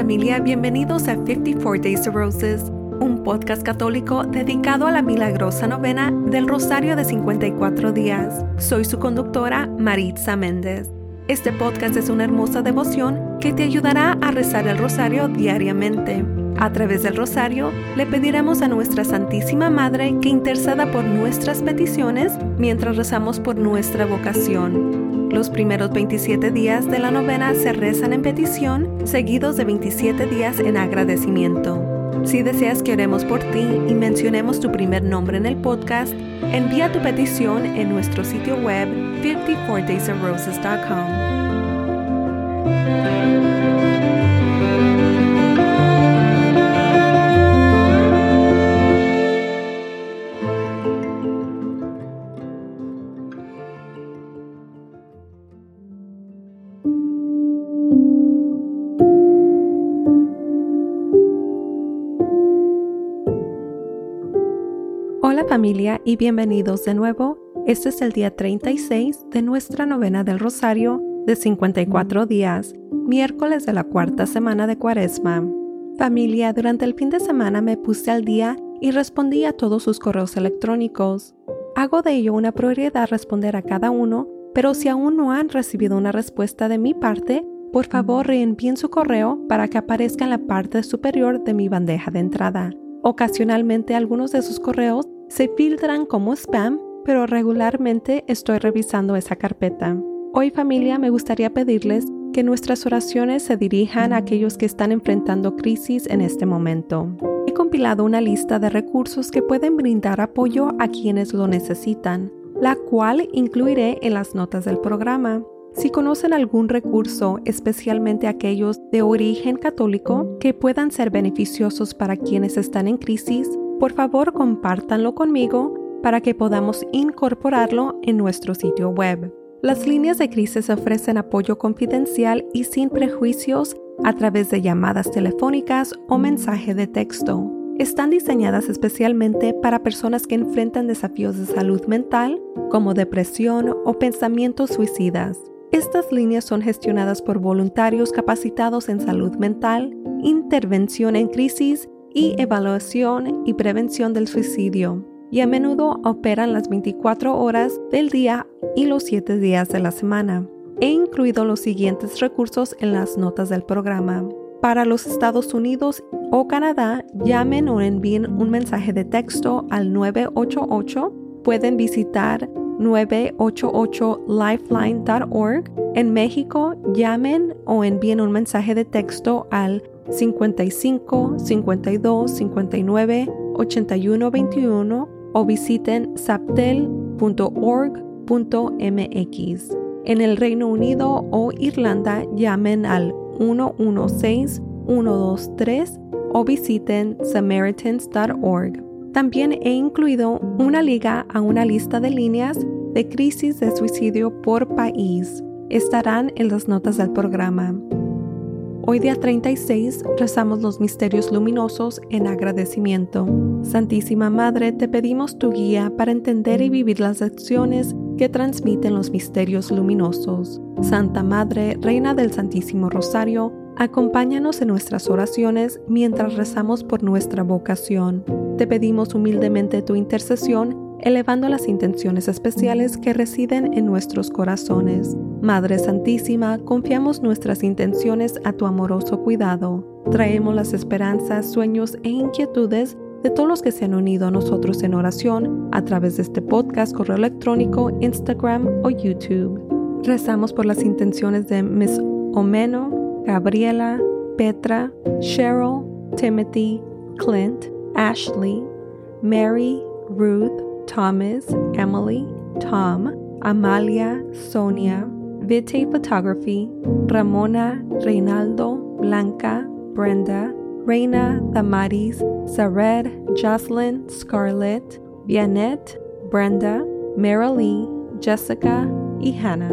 familia, bienvenidos a 54 Days of Roses, un podcast católico dedicado a la milagrosa novena del Rosario de 54 días. Soy su conductora, Maritza Méndez. Este podcast es una hermosa devoción que te ayudará a rezar el Rosario diariamente. A través del Rosario, le pediremos a nuestra Santísima Madre que interceda por nuestras peticiones mientras rezamos por nuestra vocación. Los primeros 27 días de la novena se rezan en petición, seguidos de 27 días en agradecimiento. Si deseas que oremos por ti y mencionemos tu primer nombre en el podcast, envía tu petición en nuestro sitio web 54daysofroses.com. Hola familia y bienvenidos de nuevo. Este es el día 36 de nuestra novena del Rosario de 54 días, miércoles de la cuarta semana de Cuaresma. Familia, durante el fin de semana me puse al día y respondí a todos sus correos electrónicos. Hago de ello una prioridad responder a cada uno, pero si aún no han recibido una respuesta de mi parte, por favor reenvíen su correo para que aparezca en la parte superior de mi bandeja de entrada. Ocasionalmente algunos de sus correos se filtran como spam, pero regularmente estoy revisando esa carpeta. Hoy, familia, me gustaría pedirles que nuestras oraciones se dirijan a aquellos que están enfrentando crisis en este momento. He compilado una lista de recursos que pueden brindar apoyo a quienes lo necesitan, la cual incluiré en las notas del programa. Si conocen algún recurso, especialmente aquellos de origen católico, que puedan ser beneficiosos para quienes están en crisis, por favor compártanlo conmigo para que podamos incorporarlo en nuestro sitio web. Las líneas de crisis ofrecen apoyo confidencial y sin prejuicios a través de llamadas telefónicas o mensaje de texto. Están diseñadas especialmente para personas que enfrentan desafíos de salud mental, como depresión o pensamientos suicidas. Estas líneas son gestionadas por voluntarios capacitados en salud mental, intervención en crisis y evaluación y prevención del suicidio, y a menudo operan las 24 horas del día y los 7 días de la semana. He incluido los siguientes recursos en las notas del programa. Para los Estados Unidos o Canadá, llamen o envíen un mensaje de texto al 988. Pueden visitar 988lifeline.org. En México, llamen o envíen un mensaje de texto al 55 52 59 81 21 o visiten saptel.org.mx. En el Reino Unido o Irlanda, llamen al 116-123 o visiten samaritans.org. También he incluido una liga a una lista de líneas de crisis de suicidio por país. Estarán en las notas del programa. Hoy día 36 rezamos los misterios luminosos en agradecimiento. Santísima Madre, te pedimos tu guía para entender y vivir las lecciones que transmiten los misterios luminosos. Santa Madre, Reina del Santísimo Rosario, acompáñanos en nuestras oraciones mientras rezamos por nuestra vocación. Te pedimos humildemente tu intercesión, elevando las intenciones especiales que residen en nuestros corazones. Madre Santísima, confiamos nuestras intenciones a tu amoroso cuidado. Traemos las esperanzas, sueños e inquietudes de todos los que se han unido a nosotros en oración a través de este podcast, correo electrónico, Instagram o YouTube. Rezamos por las intenciones de Miss Omeno, Gabriela, Petra, Cheryl, Timothy, Clint, Ashley, Mary, Ruth, Thomas, Emily, Tom, Amalia, Sonia, Vite Photography, Ramona, Reinaldo, Blanca, Brenda, Reina, Damaris, Sared, Jocelyn, Scarlett, Vianette, Brenda, Marilee, Jessica y Hannah.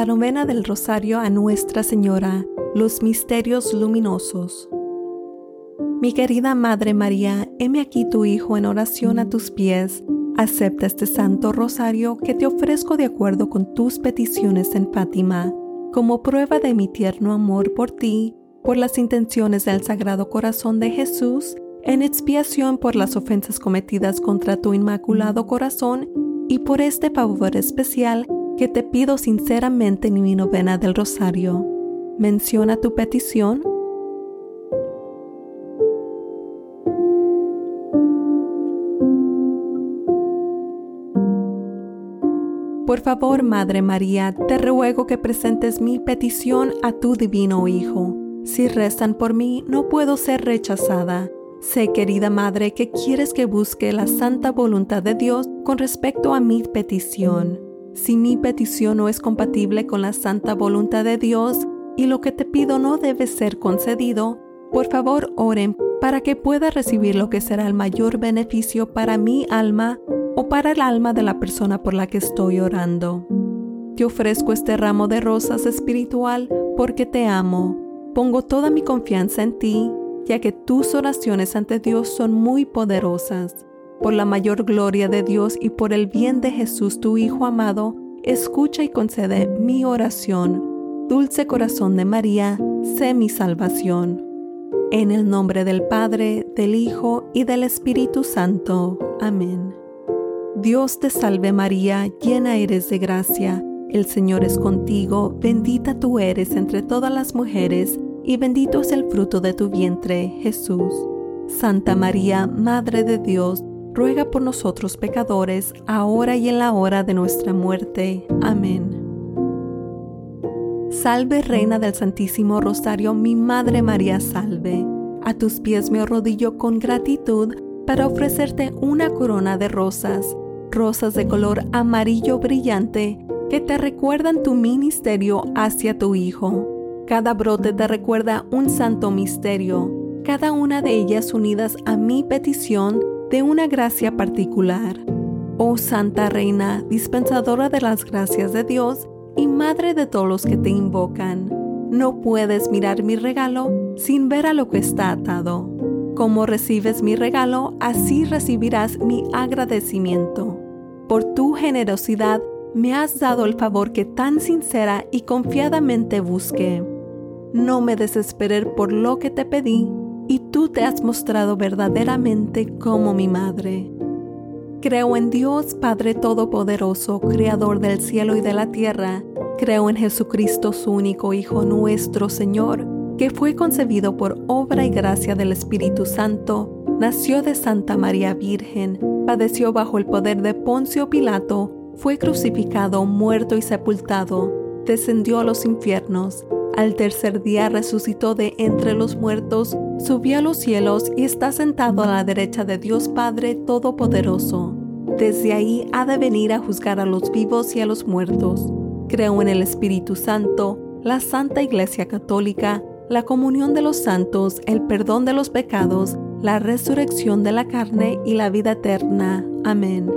novena del Rosario a Nuestra Señora, los misterios luminosos. Mi querida Madre María, heme aquí tu Hijo en oración a tus pies. Acepta este Santo Rosario que te ofrezco de acuerdo con tus peticiones en Fátima, como prueba de mi tierno amor por ti, por las intenciones del Sagrado Corazón de Jesús, en expiación por las ofensas cometidas contra tu Inmaculado Corazón y por este favor especial que te pido sinceramente en mi novena del Rosario. Menciona tu petición. Por favor, Madre María, te ruego que presentes mi petición a tu divino Hijo. Si rezan por mí, no puedo ser rechazada. Sé, querida Madre, que quieres que busque la santa voluntad de Dios con respecto a mi petición. Si mi petición no es compatible con la santa voluntad de Dios y lo que te pido no debe ser concedido, por favor oren para que pueda recibir lo que será el mayor beneficio para mi alma o para el alma de la persona por la que estoy orando. Te ofrezco este ramo de rosas espiritual porque te amo. Pongo toda mi confianza en ti, ya que tus oraciones ante Dios son muy poderosas. Por la mayor gloria de Dios y por el bien de Jesús, tu Hijo amado, escucha y concede mi oración. Dulce corazón de María, sé mi salvación. En el nombre del Padre, del Hijo y del Espíritu Santo. Amén. Dios te salve María, llena eres de gracia. El Señor es contigo, bendita tú eres entre todas las mujeres, y bendito es el fruto de tu vientre, Jesús. Santa María, Madre de Dios, ruega por nosotros pecadores, ahora y en la hora de nuestra muerte. Amén. Salve, Reina del Santísimo Rosario, mi Madre María, salve. A tus pies me arrodillo con gratitud para ofrecerte una corona de rosas, rosas de color amarillo brillante que te recuerdan tu ministerio hacia tu Hijo. Cada brote te recuerda un santo misterio, cada una de ellas unidas a mi petición de una gracia particular. Oh Santa Reina, dispensadora de las gracias de Dios y Madre de todos los que te invocan, no puedes mirar mi regalo sin ver a lo que está atado. Como recibes mi regalo, así recibirás mi agradecimiento. Por tu generosidad me has dado el favor que tan sincera y confiadamente busqué. No me desesperé por lo que te pedí, y tú te has mostrado verdaderamente como mi madre. Creo en Dios Padre Todopoderoso, Creador del cielo y de la tierra. Creo en Jesucristo, su único Hijo, nuestro Señor, que fue concebido por obra y gracia del Espíritu Santo, nació de Santa María Virgen, padeció bajo el poder de Poncio Pilato, fue crucificado, muerto y sepultado, descendió a los infiernos. Al tercer día resucitó de entre los muertos, subió a los cielos y está sentado a la derecha de Dios Padre Todopoderoso. Desde ahí ha de venir a juzgar a los vivos y a los muertos. Creo en el Espíritu Santo, la Santa Iglesia Católica, la comunión de los santos, el perdón de los pecados, la resurrección de la carne y la vida eterna. Amén.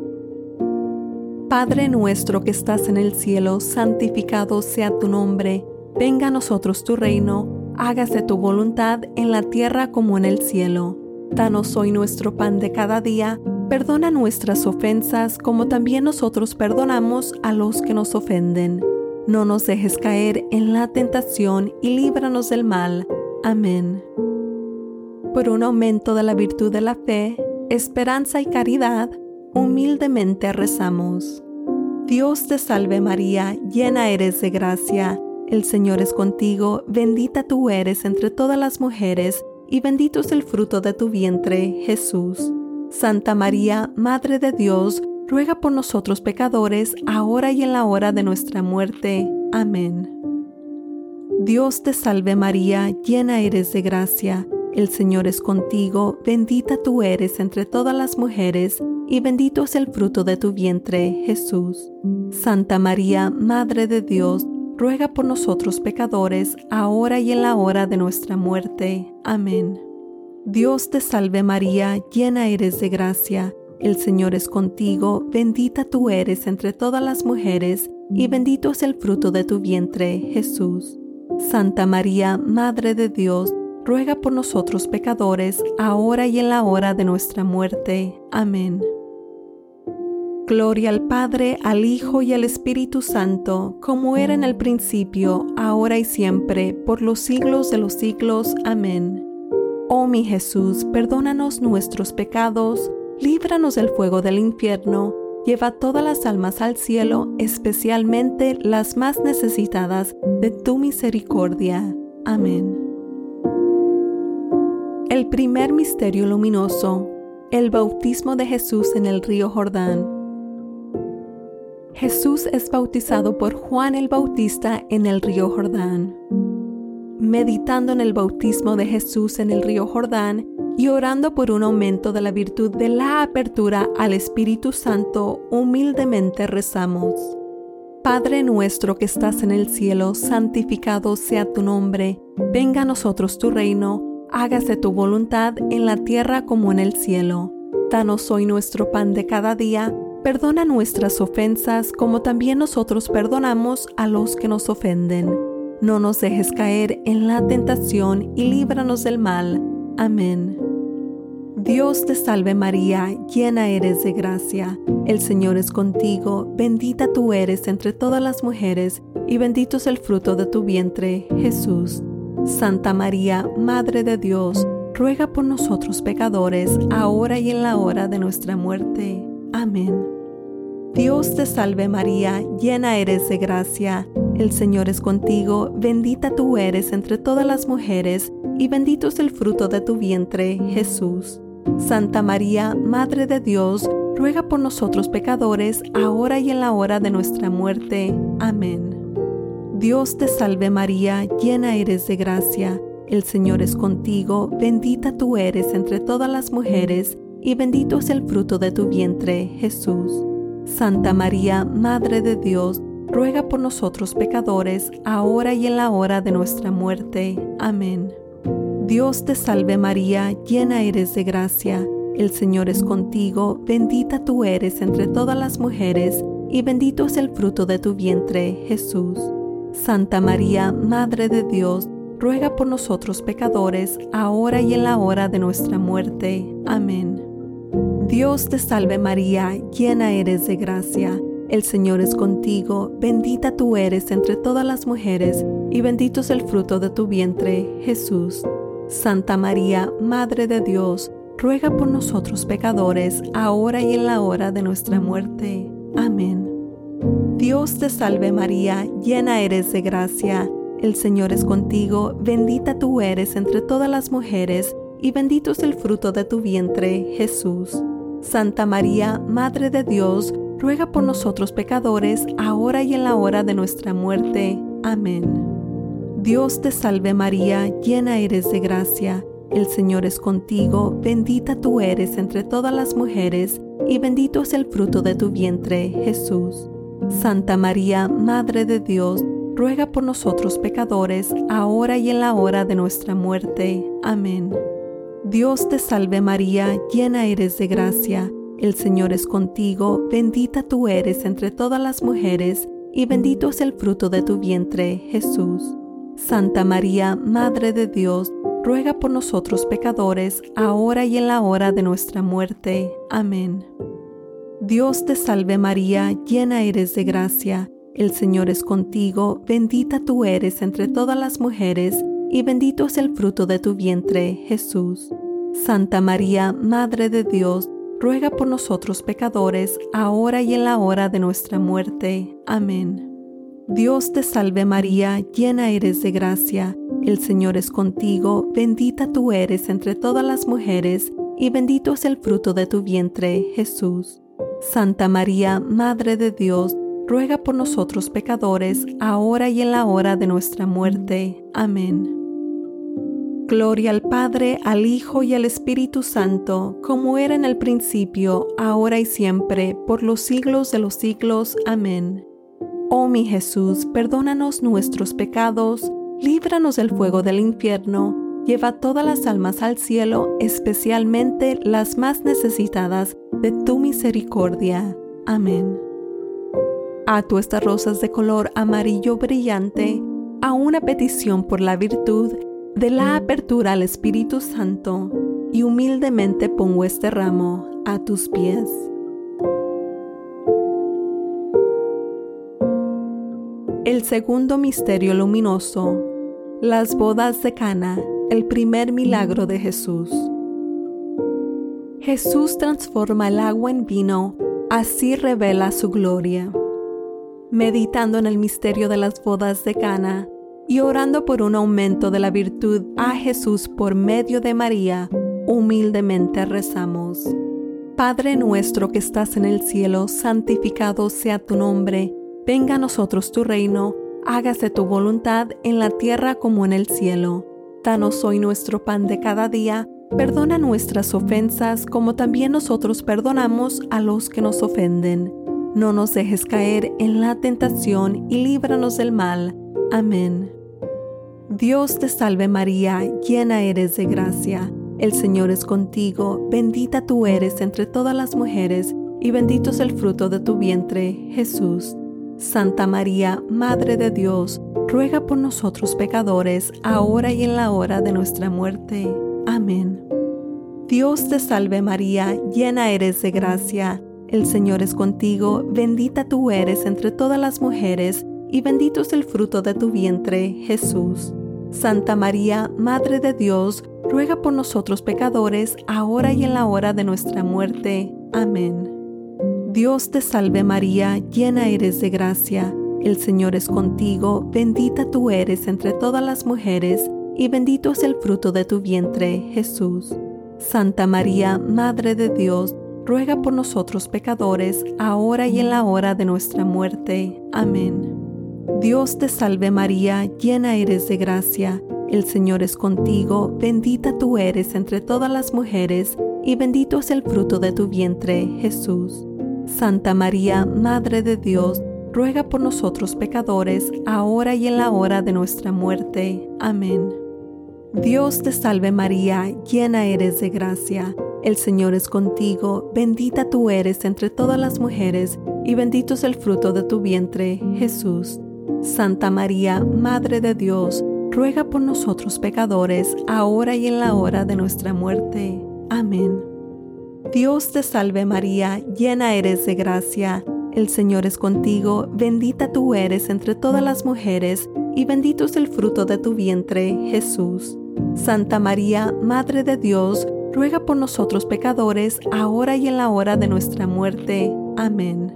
Padre nuestro que estás en el cielo, santificado sea tu nombre. Venga a nosotros tu reino, hágase tu voluntad en la tierra como en el cielo. Danos hoy nuestro pan de cada día, perdona nuestras ofensas como también nosotros perdonamos a los que nos ofenden. No nos dejes caer en la tentación y líbranos del mal. Amén. Por un aumento de la virtud de la fe, esperanza y caridad, humildemente rezamos. Dios te salve María, llena eres de gracia. El Señor es contigo, bendita tú eres entre todas las mujeres, y bendito es el fruto de tu vientre, Jesús. Santa María, Madre de Dios, ruega por nosotros pecadores, ahora y en la hora de nuestra muerte. Amén. Dios te salve María, llena eres de gracia. El Señor es contigo, bendita tú eres entre todas las mujeres, y bendito es el fruto de tu vientre, Jesús. Santa María, Madre de Dios, ruega por nosotros pecadores, ahora y en la hora de nuestra muerte. Amén. Dios te salve María, llena eres de gracia. el Señor es contigo, bendita tú eres entre todas las mujeres, y bendito es el fruto de tu vientre, Jesús. Santa María, Madre de Dios, ruega por nosotros pecadores, ahora y en la hora de nuestra muerte. Amén. Gloria al Padre, al Hijo y al Espíritu Santo, como era en el principio, ahora y siempre, por los siglos de los siglos. Amén. Oh mi Jesús, perdónanos nuestros pecados, líbranos del fuego del infierno, lleva todas las almas al cielo, especialmente las más necesitadas de tu misericordia. Amén. El primer misterio luminoso, el bautismo de Jesús en el río Jordán. Jesús es bautizado por Juan el Bautista en el río Jordán. Meditando en el bautismo de Jesús en el río Jordán y orando por un aumento de la virtud de la apertura al Espíritu Santo, humildemente rezamos. Padre nuestro que estás en el cielo, santificado sea tu nombre. Venga a nosotros tu reino, hágase tu voluntad en la tierra como en el cielo. Danos hoy nuestro pan de cada día. Perdona nuestras ofensas como también nosotros perdonamos a los que nos ofenden. No nos dejes caer en la tentación y líbranos del mal. Amén. Dios te salve María, llena eres de gracia. El Señor es contigo, bendita tú eres entre todas las mujeres, y bendito es el fruto de tu vientre, Jesús. Santa María, Madre de Dios, ruega por nosotros pecadores, ahora y en la hora de nuestra muerte. Amén. Dios te salve María, llena eres de gracia. El Señor es contigo, bendita tú eres entre todas las mujeres, y bendito es el fruto de tu vientre, Jesús. Santa María, Madre de Dios, ruega por nosotros pecadores, ahora y en la hora de nuestra muerte. Amén. Dios te salve María, llena eres de gracia. El Señor es contigo, bendita tú eres entre todas las mujeres, y bendito es el fruto de tu vientre, Jesús. Santa María, Madre de Dios, ruega por nosotros pecadores, ahora y en la hora de nuestra muerte. Amén. Dios te salve María, llena eres de gracia. El Señor es contigo, bendita tú eres entre todas las mujeres, y bendito es el fruto de tu vientre, Jesús. Santa María, Madre de Dios, ruega por nosotros pecadores, ahora y en la hora de nuestra muerte. Amén. Dios te salve María, llena eres de gracia. El Señor es contigo, bendita tú eres entre todas las mujeres, y bendito es el fruto de tu vientre, Jesús. Santa María, Madre de Dios, ruega por nosotros pecadores, ahora y en la hora de nuestra muerte. Amén. Dios te salve María, llena eres de gracia. El Señor es contigo, bendita tú eres entre todas las mujeres, y bendito es el fruto de tu vientre, Jesús. Santa María, Madre de Dios, ruega por nosotros pecadores, ahora y en la hora de nuestra muerte. Amén. Dios te salve María, llena eres de gracia. El Señor es contigo, bendita tú eres entre todas las mujeres, y bendito es el fruto de tu vientre, Jesús. Santa María, Madre de Dios, ruega por nosotros pecadores, ahora y en la hora de nuestra muerte. Amén. Dios te salve María, llena eres de gracia. El Señor es contigo, bendita tú eres entre todas las mujeres, y bendito es el fruto de tu vientre, Jesús. Santa María, Madre de Dios, ruega por nosotros pecadores, ahora y en la hora de nuestra muerte. Amén. Dios te salve María, llena eres de gracia. El Señor es contigo, bendita tú eres entre todas las mujeres, y bendito es el fruto de tu vientre, Jesús. Santa María, Madre de Dios, ruega por nosotros pecadores, ahora y en la hora de nuestra muerte. Amén. Dios te salve María, llena eres de gracia. El Señor es contigo, bendita tú eres entre todas las mujeres, y bendito es el fruto de tu vientre, Jesús. Santa María, Madre de Dios, ruega por nosotros pecadores, ahora y en la hora de nuestra muerte. Amén. Gloria al Padre, al Hijo y al Espíritu Santo, como era en el principio, ahora y siempre, por los siglos de los siglos. Amén. Oh mi Jesús, perdónanos nuestros pecados, líbranos del fuego del infierno, lleva todas las almas al cielo, especialmente las más necesitadas de tu misericordia. Amén. Ato estas rosas de color amarillo brillante a una petición por la virtud de la apertura al Espíritu Santo y humildemente pongo este ramo a tus pies. El segundo misterio luminoso, las bodas de Cana, el primer milagro de Jesús. Jesús transforma el agua en vino, así revela su gloria. Meditando en el misterio de las bodas de Cana y orando por un aumento de la virtud a Jesús por medio de María, humildemente rezamos. Padre nuestro que estás en el cielo, santificado sea tu nombre. Venga a nosotros tu reino, hágase tu voluntad en la tierra como en el cielo. Danos hoy nuestro pan de cada día, perdona nuestras ofensas como también nosotros perdonamos a los que nos ofenden. No nos dejes caer en la tentación y líbranos del mal. Amén. Dios te salve María, llena eres de gracia. El Señor es contigo, bendita tú eres entre todas las mujeres y bendito es el fruto de tu vientre, Jesús. Santa María, Madre de Dios, ruega por nosotros pecadores, ahora y en la hora de nuestra muerte. Amén. Dios te salve María, llena eres de gracia. El Señor es contigo, bendita tú eres entre todas las mujeres, y bendito es el fruto de tu vientre, Jesús. Santa María, Madre de Dios, ruega por nosotros pecadores, ahora y en la hora de nuestra muerte. Amén. Dios te salve María, llena eres de gracia. El Señor es contigo, bendita tú eres entre todas las mujeres, y bendito es el fruto de tu vientre, Jesús. Santa María, Madre de Dios, ruega por nosotros pecadores, ahora y en la hora de nuestra muerte. Amén. Dios te salve María, llena eres de gracia. El Señor es contigo, bendita tú eres entre todas las mujeres, y bendito es el fruto de tu vientre, Jesús. Santa María, Madre de Dios, ruega por nosotros pecadores, ahora y en la hora de nuestra muerte. Amén. Dios te salve María, llena eres de gracia. El Señor es contigo, bendita tú eres entre todas las mujeres, y bendito es el fruto de tu vientre, Jesús. Santa María, Madre de Dios, ruega por nosotros pecadores, ahora y en la hora de nuestra muerte. Amén. Dios te salve María, llena eres de gracia. El Señor es contigo, bendita tú eres entre todas las mujeres, y bendito es el fruto de tu vientre, Jesús. Santa María, Madre de Dios, ruega por nosotros pecadores, ahora y en la hora de nuestra muerte. Amén.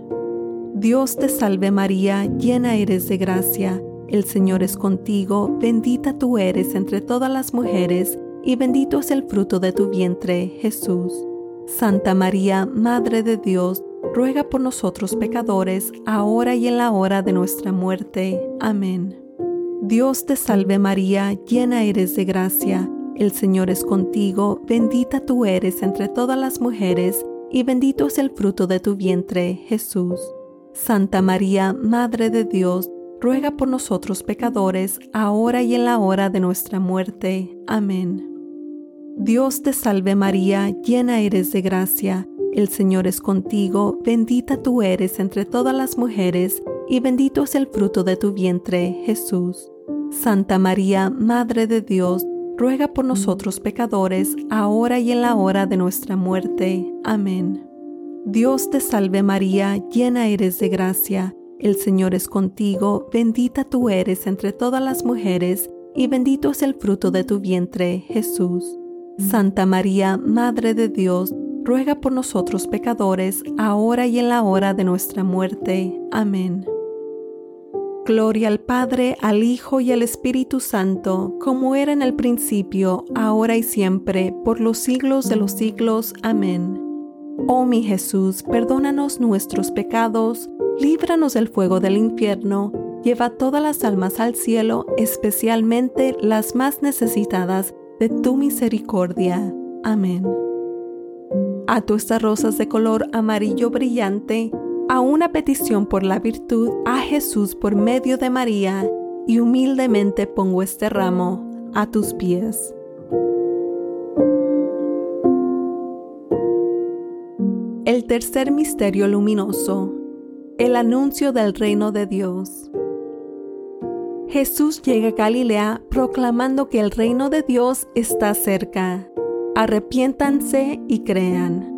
Dios te salve María, llena eres de gracia. El Señor es contigo, bendita tú eres entre todas las mujeres, y bendito es el fruto de tu vientre, Jesús. Santa María, Madre de Dios, ruega por nosotros pecadores, ahora y en la hora de nuestra muerte. Amén. Dios te salve María, llena eres de gracia. El Señor es contigo, bendita tú eres entre todas las mujeres, y bendito es el fruto de tu vientre, Jesús. Santa María, Madre de Dios, ruega por nosotros pecadores, ahora y en la hora de nuestra muerte. Amén. Dios te salve María, llena eres de gracia. El Señor es contigo, bendita tú eres entre todas las mujeres, y bendito es el fruto de tu vientre, Jesús. Santa María, Madre de Dios, ruega por nosotros pecadores, ahora y en la hora de nuestra muerte. Amén. Dios te salve María, llena eres de gracia. El Señor es contigo, bendita tú eres entre todas las mujeres, y bendito es el fruto de tu vientre, Jesús. Santa María, Madre de Dios, ruega por nosotros pecadores, ahora y en la hora de nuestra muerte. Amén. Gloria al Padre, al Hijo y al Espíritu Santo, como era en el principio, ahora y siempre, por los siglos de los siglos. Amén. Oh mi Jesús, perdónanos nuestros pecados, líbranos del fuego del infierno, lleva todas las almas al cielo, especialmente las más necesitadas de tu misericordia. Amén. Ato estas rosas de color amarillo brillante a una petición por la virtud a Jesús por medio de María, y humildemente pongo este ramo a tus pies. El tercer misterio luminoso, el anuncio del reino de Dios. Jesús llega a Galilea proclamando que el reino de Dios está cerca. Arrepiéntanse y crean.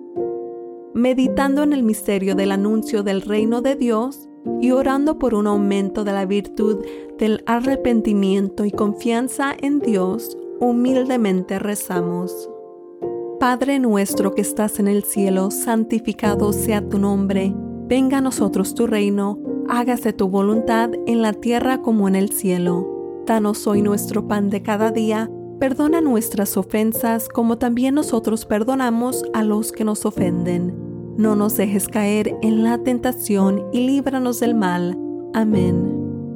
Meditando en el misterio del anuncio del reino de Dios y orando por un aumento de la virtud del arrepentimiento y confianza en Dios, humildemente rezamos. Padre nuestro que estás en el cielo, santificado sea tu nombre. Venga a nosotros tu reino, hágase tu voluntad en la tierra como en el cielo. Danos hoy nuestro pan de cada día, perdona nuestras ofensas como también nosotros perdonamos a los que nos ofenden. No nos dejes caer en la tentación y líbranos del mal. Amén.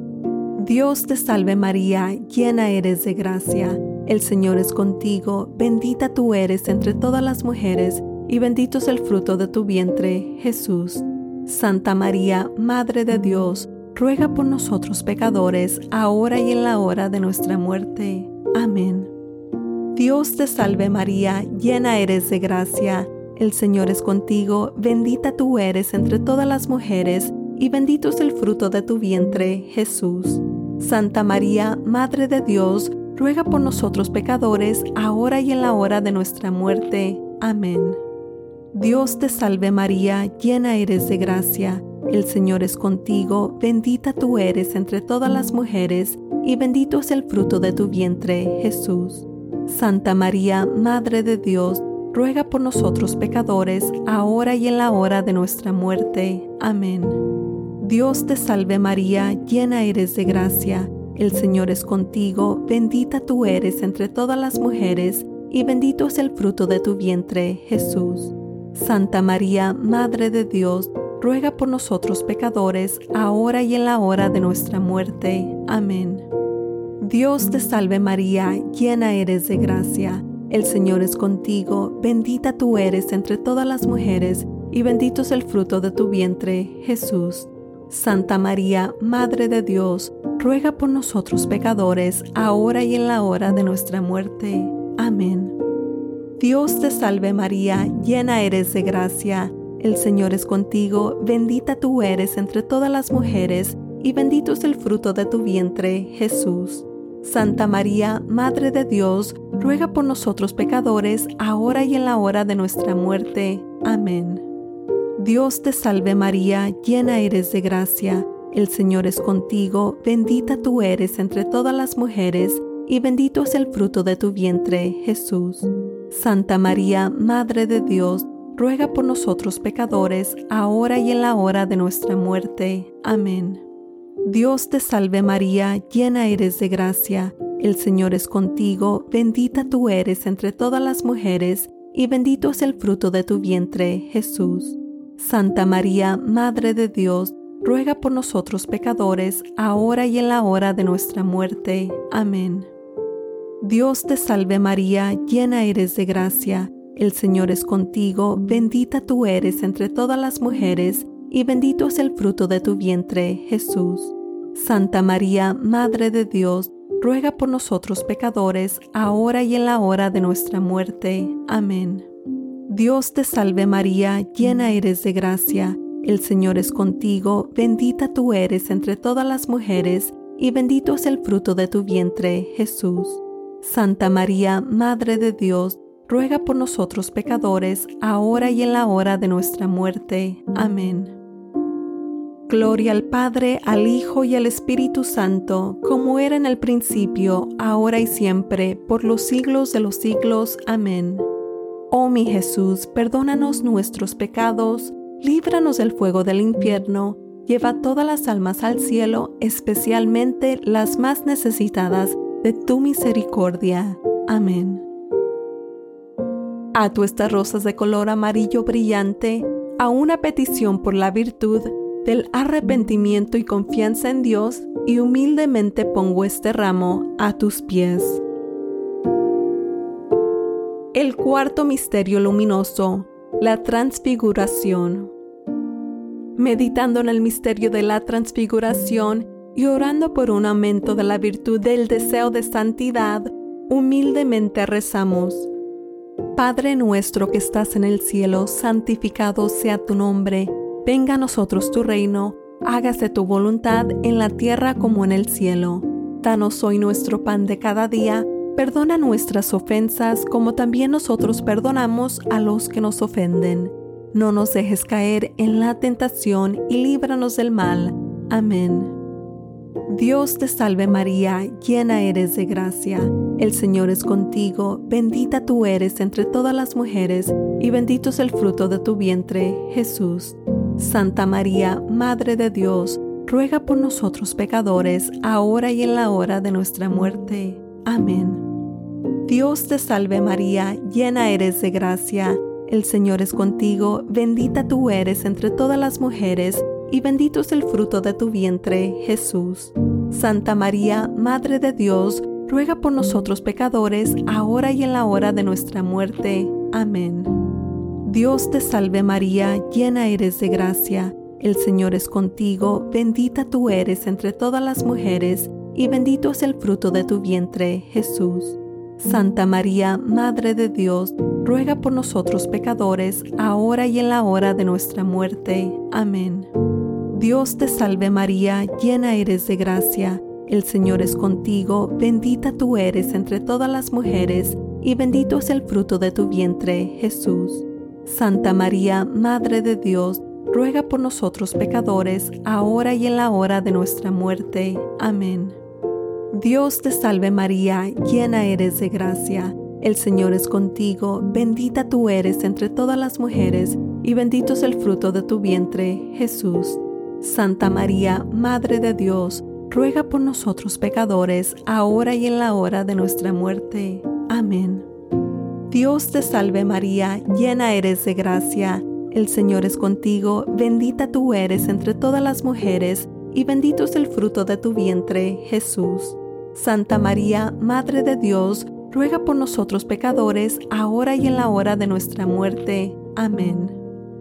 Dios te salve María, llena eres de gracia. El Señor es contigo, bendita tú eres entre todas las mujeres, y bendito es el fruto de tu vientre, Jesús. Santa María, Madre de Dios, ruega por nosotros pecadores, ahora y en la hora de nuestra muerte. Amén. Dios te salve María, llena eres de gracia. El Señor es contigo, bendita tú eres entre todas las mujeres, y bendito es el fruto de tu vientre, Jesús. Santa María, Madre de Dios, ruega por nosotros pecadores, ahora y en la hora de nuestra muerte. Amén. Dios te salve María, llena eres de gracia. El Señor es contigo, bendita tú eres entre todas las mujeres, y bendito es el fruto de tu vientre, Jesús. Santa María, Madre de Dios, ruega por nosotros pecadores, ahora y en la hora de nuestra muerte. Amén. Dios te salve María, llena eres de gracia. El Señor es contigo, bendita tú eres entre todas las mujeres, y bendito es el fruto de tu vientre, Jesús. Santa María, Madre de Dios, ruega por nosotros pecadores, ahora y en la hora de nuestra muerte. Amén. Dios te salve María, llena eres de gracia. El Señor es contigo, bendita tú eres entre todas las mujeres, y bendito es el fruto de tu vientre, Jesús. Santa María, Madre de Dios, ruega por nosotros pecadores, ahora y en la hora de nuestra muerte. Amén. Dios te salve María, llena eres de gracia. El Señor es contigo, bendita tú eres entre todas las mujeres, y bendito es el fruto de tu vientre, Jesús. Santa María, Madre de Dios, ruega por nosotros pecadores, ahora y en la hora de nuestra muerte. Amén. Dios te salve María, llena eres de gracia. El Señor es contigo, bendita tú eres entre todas las mujeres, y bendito es el fruto de tu vientre, Jesús. Santa María, Madre de Dios, ruega por nosotros pecadores, ahora y en la hora de nuestra muerte. Amén. Dios te salve María, llena eres de gracia. El Señor es contigo, bendita tú eres entre todas las mujeres, y bendito es el fruto de tu vientre, Jesús. Santa María, Madre de Dios, ruega por nosotros pecadores, ahora y en la hora de nuestra muerte. Amén. Dios te salve María, llena eres de gracia. El Señor es contigo, bendita tú eres entre todas las mujeres, y bendito es el fruto de tu vientre, Jesús. Santa María, Madre de Dios, ruega por nosotros pecadores, ahora y en la hora de nuestra muerte. Amén. Dios te salve María, llena eres de gracia. El Señor es contigo, bendita tú eres entre todas las mujeres, y bendito es el fruto de tu vientre, Jesús. Santa María, Madre de Dios, ruega por nosotros pecadores, ahora y en la hora de nuestra muerte. Amén. Gloria al Padre, al Hijo y al Espíritu Santo, como era en el principio, ahora y siempre, por los siglos de los siglos. Amén. Oh mi Jesús, perdónanos nuestros pecados, líbranos del fuego del infierno, lleva todas las almas al cielo, especialmente las más necesitadas de tu misericordia. Amén. Ato estas rosas de color amarillo brillante a una petición por la virtud del arrepentimiento y confianza en Dios, y humildemente pongo este ramo a tus pies. El cuarto misterio luminoso, la transfiguración. Meditando en el misterio de la transfiguración y orando por un aumento de la virtud del deseo de santidad, humildemente rezamos. Padre nuestro que estás en el cielo, santificado sea tu nombre. Venga a nosotros tu reino, hágase tu voluntad en la tierra como en el cielo. Danos hoy nuestro pan de cada día, perdona nuestras ofensas como también nosotros perdonamos a los que nos ofenden. No nos dejes caer en la tentación y líbranos del mal. Amén. Dios te salve María, llena eres de gracia. El Señor es contigo, bendita tú eres entre todas las mujeres, y bendito es el fruto de tu vientre, Jesús. Santa María, Madre de Dios, ruega por nosotros pecadores, ahora y en la hora de nuestra muerte. Amén. Dios te salve María, llena eres de gracia. El Señor es contigo, bendita tú eres entre todas las mujeres, y bendito es el fruto de tu vientre, Jesús. Santa María, Madre de Dios, ruega por nosotros pecadores, ahora y en la hora de nuestra muerte. Amén. Dios te salve María, llena eres de gracia. El Señor es contigo, bendita tú eres entre todas las mujeres, y bendito es el fruto de tu vientre, Jesús. Santa María, Madre de Dios, ruega por nosotros pecadores, ahora y en la hora de nuestra muerte. Amén. Dios te salve María, llena eres de gracia. El Señor es contigo, bendita tú eres entre todas las mujeres, y bendito es el fruto de tu vientre, Jesús. Santa María, Madre de Dios, ruega por nosotros pecadores, ahora y en la hora de nuestra muerte. Amén. Dios te salve María, llena eres de gracia. El Señor es contigo, bendita tú eres entre todas las mujeres, y bendito es el fruto de tu vientre, Jesús. Santa María, Madre de Dios, ruega por nosotros pecadores, ahora y en la hora de nuestra muerte. Amén. Dios te salve María, llena eres de gracia. El Señor es contigo, bendita tú eres entre todas las mujeres, y bendito es el fruto de tu vientre, Jesús. Santa María, Madre de Dios, ruega por nosotros pecadores, ahora y en la hora de nuestra muerte. Amén.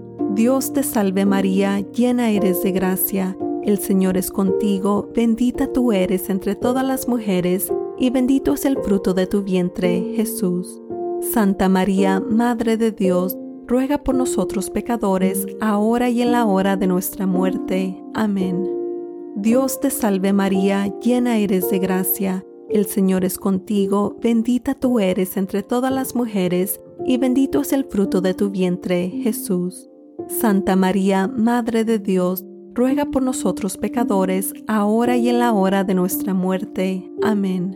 Dios te salve María, llena eres de gracia. El Señor es contigo, bendita tú eres entre todas las mujeres, y bendito es el fruto de tu vientre, Jesús. Santa María, Madre de Dios, ruega por nosotros pecadores, ahora y en la hora de nuestra muerte. Amén. Dios te salve María, llena eres de gracia. El Señor es contigo, bendita tú eres entre todas las mujeres, y bendito es el fruto de tu vientre, Jesús. Santa María, Madre de Dios, ruega por nosotros pecadores, ahora y en la hora de nuestra muerte. Amén.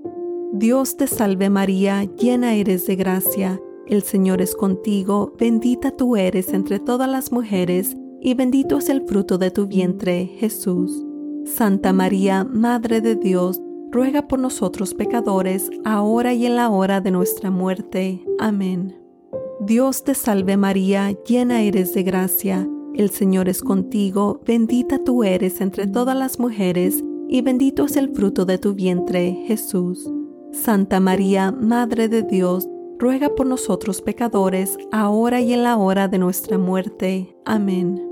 Dios te salve María, llena eres de gracia. El Señor es contigo, bendita tú eres entre todas las mujeres, y bendito es el fruto de tu vientre, Jesús. Santa María, Madre de Dios, ruega por nosotros pecadores, ahora y en la hora de nuestra muerte. Amén. Dios te salve María, llena eres de gracia. El Señor es contigo, bendita tú eres entre todas las mujeres, y bendito es el fruto de tu vientre, Jesús. Santa María, Madre de Dios, ruega por nosotros pecadores, ahora y en la hora de nuestra muerte. Amén.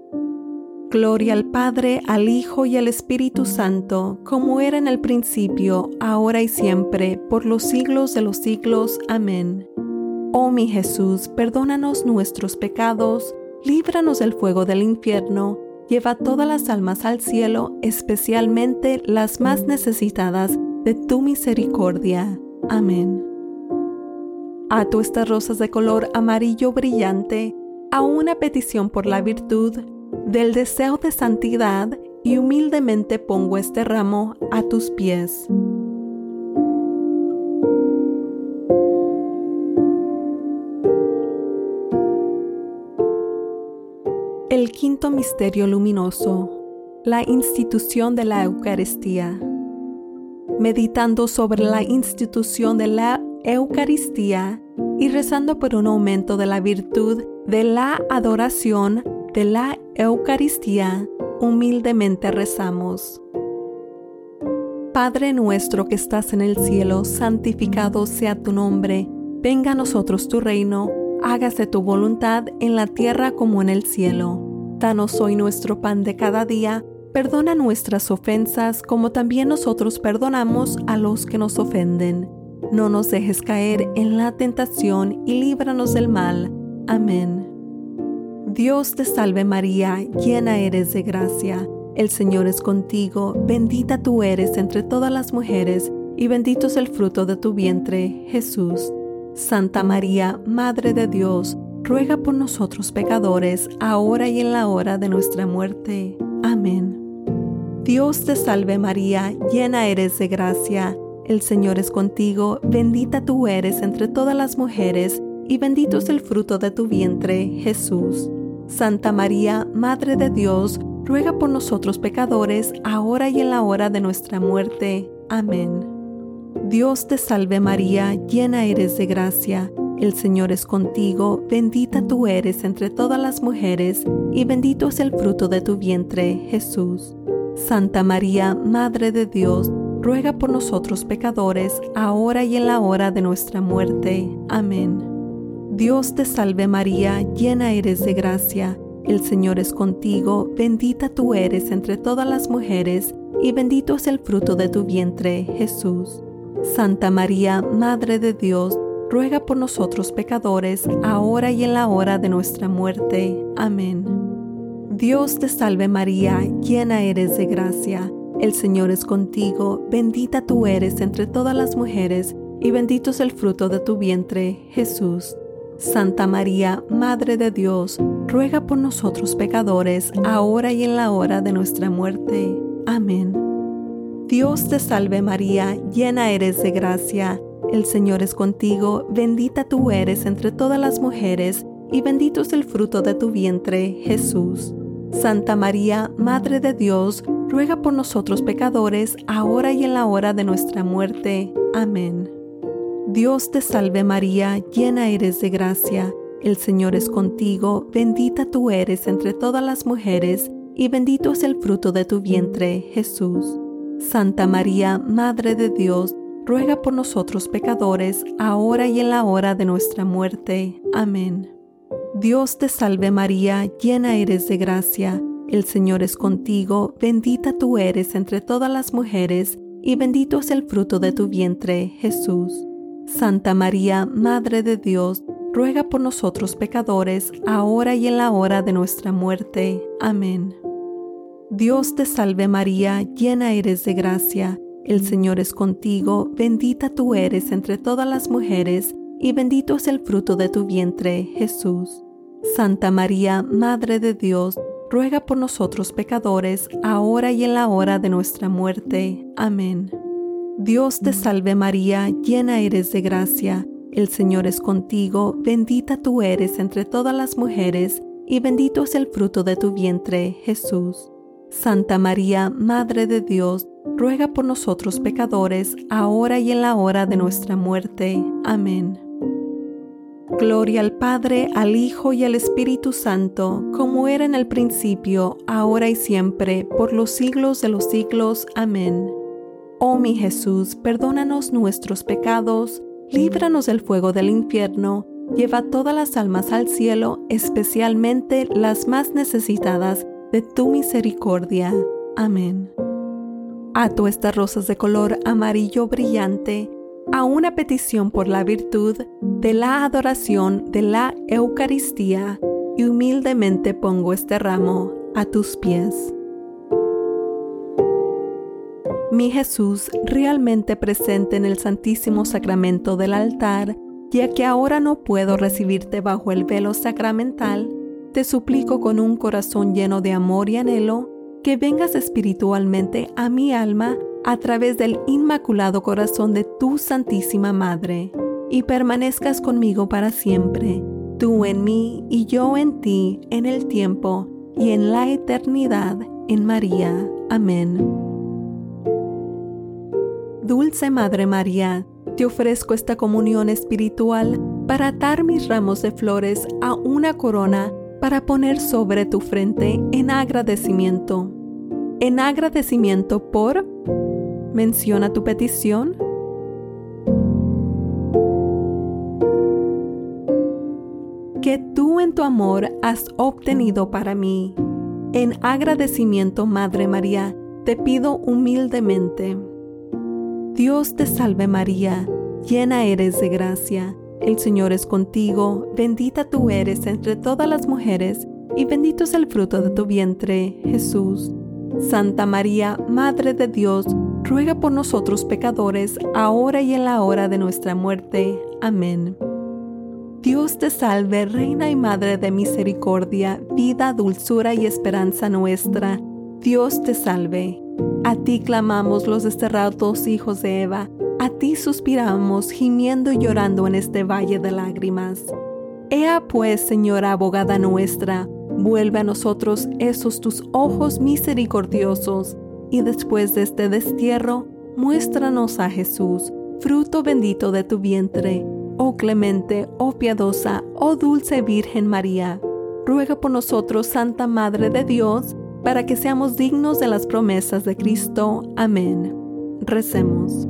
Gloria al Padre, al Hijo y al Espíritu Santo, como era en el principio, ahora y siempre, por los siglos de los siglos. Amén. Oh mi Jesús, perdónanos nuestros pecados, líbranos del fuego del infierno, lleva todas las almas al cielo, especialmente las más necesitadas de tu misericordia. Amén. Ato estas rosas de color amarillo brillante a una petición por la virtud del deseo de santidad y humildemente pongo este ramo a tus pies. El quinto misterio luminoso, la institución de la Eucaristía. Meditando sobre la institución de la Eucaristía y rezando por un aumento de la virtud de la adoración de la Eucaristía, humildemente rezamos. Padre nuestro que estás en el cielo, santificado sea tu nombre. Venga a nosotros tu reino. Hágase tu voluntad en la tierra como en el cielo. Danos hoy nuestro pan de cada día. Perdona nuestras ofensas como también nosotros perdonamos a los que nos ofenden. No nos dejes caer en la tentación y líbranos del mal. Amén. Dios te salve María, llena eres de gracia. El Señor es contigo, bendita tú eres entre todas las mujeres, y bendito es el fruto de tu vientre, Jesús. Santa María, Madre de Dios, ruega por nosotros pecadores, ahora y en la hora de nuestra muerte. Amén. Dios te salve María, llena eres de gracia. El Señor es contigo, bendita tú eres entre todas las mujeres, y bendito es el fruto de tu vientre, Jesús. Santa María, Madre de Dios, ruega por nosotros pecadores, ahora y en la hora de nuestra muerte. Amén. Dios te salve María, llena eres de gracia. El Señor es contigo, bendita tú eres entre todas las mujeres, y bendito es el fruto de tu vientre, Jesús. Santa María, Madre de Dios, ruega por nosotros pecadores, ahora y en la hora de nuestra muerte. Amén. Dios te salve María, llena eres de gracia. El Señor es contigo, bendita tú eres entre todas las mujeres, y bendito es el fruto de tu vientre, Jesús. Santa María, Madre de Dios, ruega por nosotros pecadores, ahora y en la hora de nuestra muerte. Amén. Dios te salve María, llena eres de gracia. El Señor es contigo, bendita tú eres entre todas las mujeres, y bendito es el fruto de tu vientre, Jesús. Santa María, Madre de Dios, ruega por nosotros pecadores, ahora y en la hora de nuestra muerte. Amén. Dios te salve María, llena eres de gracia. El Señor es contigo, bendita tú eres entre todas las mujeres, y bendito es el fruto de tu vientre, Jesús. Santa María, Madre de Dios, ruega por nosotros pecadores, ahora y en la hora de nuestra muerte. Amén. Dios te salve María, llena eres de gracia. El Señor es contigo, bendita tú eres entre todas las mujeres, y bendito es el fruto de tu vientre, Jesús. Santa María, Madre de Dios, ruega por nosotros pecadores, ahora y en la hora de nuestra muerte. Amén. Dios te salve María, llena eres de gracia. El Señor es contigo, bendita tú eres entre todas las mujeres, y bendito es el fruto de tu vientre, Jesús. Santa María, Madre de Dios, ruega por nosotros pecadores, ahora y en la hora de nuestra muerte. Amén. Dios te salve María, llena eres de gracia. El Señor es contigo, bendita tú eres entre todas las mujeres, y bendito es el fruto de tu vientre, Jesús. Santa María, Madre de Dios, ruega por nosotros pecadores, ahora y en la hora de nuestra muerte. Amén. Dios te salve María, llena eres de gracia. El Señor es contigo, bendita tú eres entre todas las mujeres, y bendito es el fruto de tu vientre, Jesús. Santa María, Madre de Dios, ruega por nosotros pecadores, ahora y en la hora de nuestra muerte. Amén. Gloria al Padre, al Hijo y al Espíritu Santo, como era en el principio, ahora y siempre, por los siglos de los siglos. Amén. Oh mi Jesús, perdónanos nuestros pecados, líbranos del fuego del infierno, lleva todas las almas al cielo, especialmente las más necesitadas de tu misericordia. Amén. Ato estas rosas de color amarillo brillante a una petición por la virtud de la adoración de la Eucaristía, y humildemente pongo este ramo a tus pies. Mi Jesús, realmente presente en el Santísimo Sacramento del altar, ya que ahora no puedo recibirte bajo el velo sacramental, te suplico con un corazón lleno de amor y anhelo, que vengas espiritualmente a mi alma a través del Inmaculado Corazón de tu Santísima Madre, y permanezcas conmigo para siempre, tú en mí y yo en ti, en el tiempo y en la eternidad, en María. Amén. Dulce Madre María, te ofrezco esta comunión espiritual para atar mis ramos de flores a una corona para poner sobre tu frente en agradecimiento. En agradecimiento por... Menciona tu petición. Que tú en tu amor has obtenido para mí. En agradecimiento, Madre María, te pido humildemente. Dios te salve María, llena eres de gracia. El Señor es contigo, bendita tú eres entre todas las mujeres, y bendito es el fruto de tu vientre, Jesús. Santa María, Madre de Dios, ruega por nosotros pecadores, ahora y en la hora de nuestra muerte. Amén. Dios te salve, Reina y Madre de misericordia, vida, dulzura y esperanza nuestra. Dios te salve. A ti clamamos los desterrados hijos de Eva, a ti suspiramos, gimiendo y llorando en este valle de lágrimas. Ea pues, Señora abogada nuestra, vuelve a nosotros esos tus ojos misericordiosos, y después de este destierro, muéstranos a Jesús, fruto bendito de tu vientre. Oh clemente, oh piadosa, oh dulce Virgen María, ruega por nosotros, Santa Madre de Dios, para que seamos dignos de las promesas de Cristo. Amén. Recemos.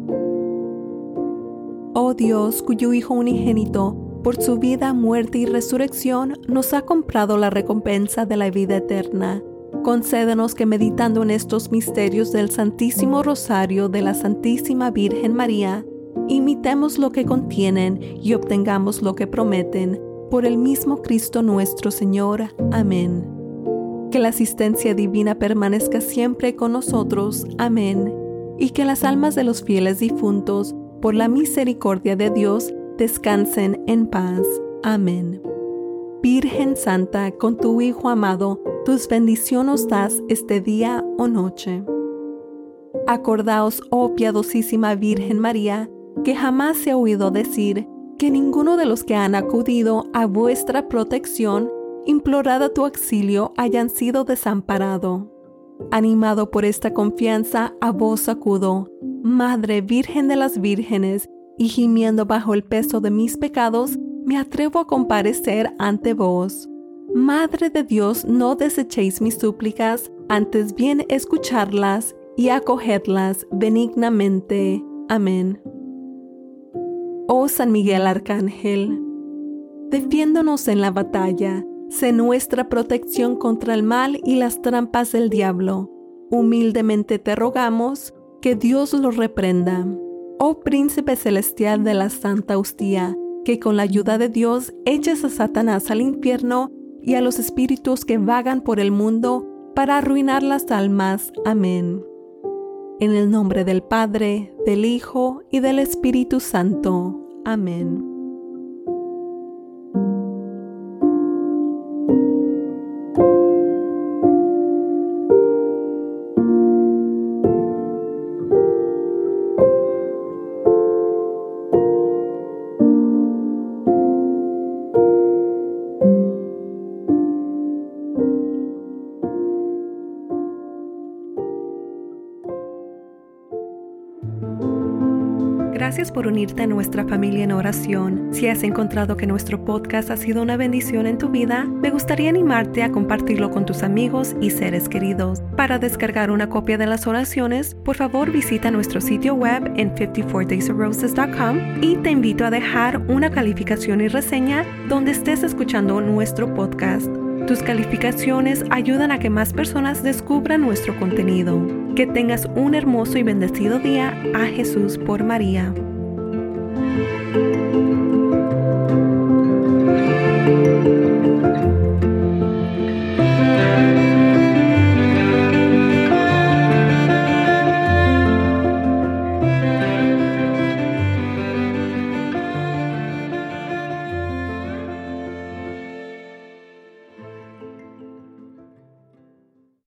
Oh Dios, cuyo Hijo unigénito, por su vida, muerte y resurrección, nos ha comprado la recompensa de la vida eterna. Concédenos que meditando en estos misterios del Santísimo Rosario de la Santísima Virgen María, imitemos lo que contienen y obtengamos lo que prometen, por el mismo Cristo nuestro Señor. Amén. Que la asistencia divina permanezca siempre con nosotros. Amén. Y que las almas de los fieles difuntos, por la misericordia de Dios, descansen en paz. Amén. Virgen Santa, con tu Hijo amado, tus bendiciones nos das este día o noche. Acordaos, oh piadosísima Virgen María, que jamás se ha oído decir que ninguno de los que han acudido a vuestra protección, implorado tu auxilio, hayan sido desamparado. Animado por esta confianza, a vos acudo, Madre Virgen de las Vírgenes, y gimiendo bajo el peso de mis pecados, me atrevo a comparecer ante vos. Madre de Dios, no desechéis mis súplicas, antes bien escucharlas y acogerlas benignamente. Amén. Oh San Miguel Arcángel, defiéndonos en la batalla, sé nuestra protección contra el mal y las trampas del diablo. Humildemente te rogamos que Dios lo reprenda. Oh Príncipe Celestial de la Santa Hostia, que con la ayuda de Dios eches a Satanás al infierno y a los espíritus que vagan por el mundo para arruinar las almas. Amén. En el nombre del Padre, del Hijo y del Espíritu Santo. Amén. Gracias por unirte a nuestra familia en oración. Si has encontrado que nuestro podcast ha sido una bendición en tu vida, me gustaría animarte a compartirlo con tus amigos y seres queridos. Para descargar una copia de las oraciones, por favor visita nuestro sitio web en 54daysofroses.com y te invito a dejar una calificación y reseña donde estés escuchando nuestro podcast. Tus calificaciones ayudan a que más personas descubran nuestro contenido. Que tengas un hermoso y bendecido día. A Jesús por María.